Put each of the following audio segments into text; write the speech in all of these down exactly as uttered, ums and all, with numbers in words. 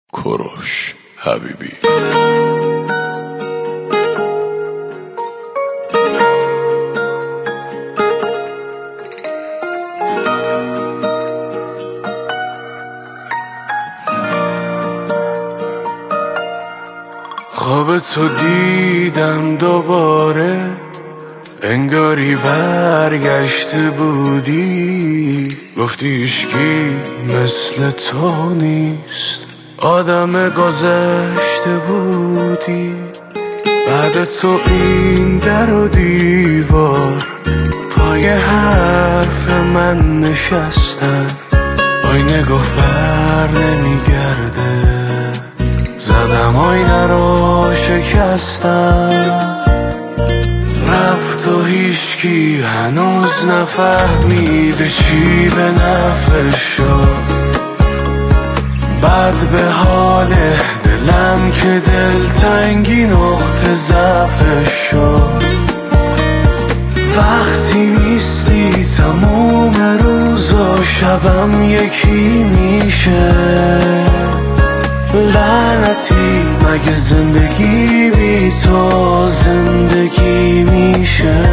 کوروش حبیبی. خواب تو دیدم دوباره، انگاری برگشته بودی. گفتی هیچکی مثل تو نیست، آدم گذشته بودی. بعد تو این در و دیوار، پای حرف من نشستم. آینه گفت بر نمیگرده، زدم آینه رو شکستم. رفت و هیچکی هنوز نفهمیده چی به نفعش شد. بعد به حال دلم که دلتنگی نقطه ضعفش شد. وقتی نیستی تموم روز و شبم یکی میشه. لعنتی مگه زندگی بی تو زندگی میشه؟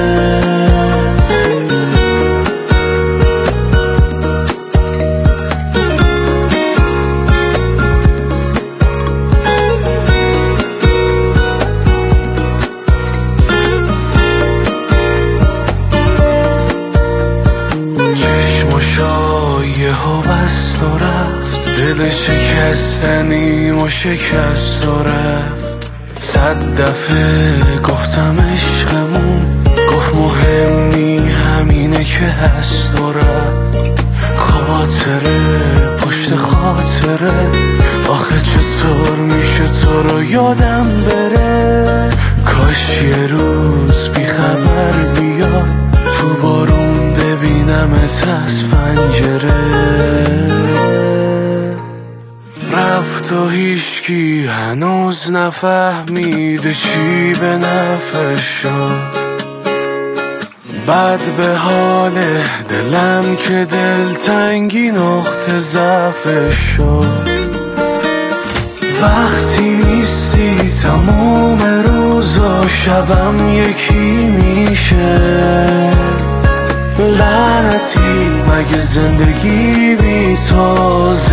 چشماشا یهو بست و رفت، دل شکستنیم و شکست و رفت. صد دفعه گفتم عشقمون، گفت مهم نی همینه که هست و رفت. خاطره پشت خاطره، آخه چطور میشه تو رو یادم بره؟ کاش یه روز بی خبر بیا، تو بارون ببینمت از پنجره. رفت و هیچکی هنوز نفهمیده چی به نفعش شد. بعد به حال دلم که دلتنگی نقطه ضعفش شد. وقتی نیستی تموم روز و شبم یکی میشه. لعنتی مگه زندگی بی تو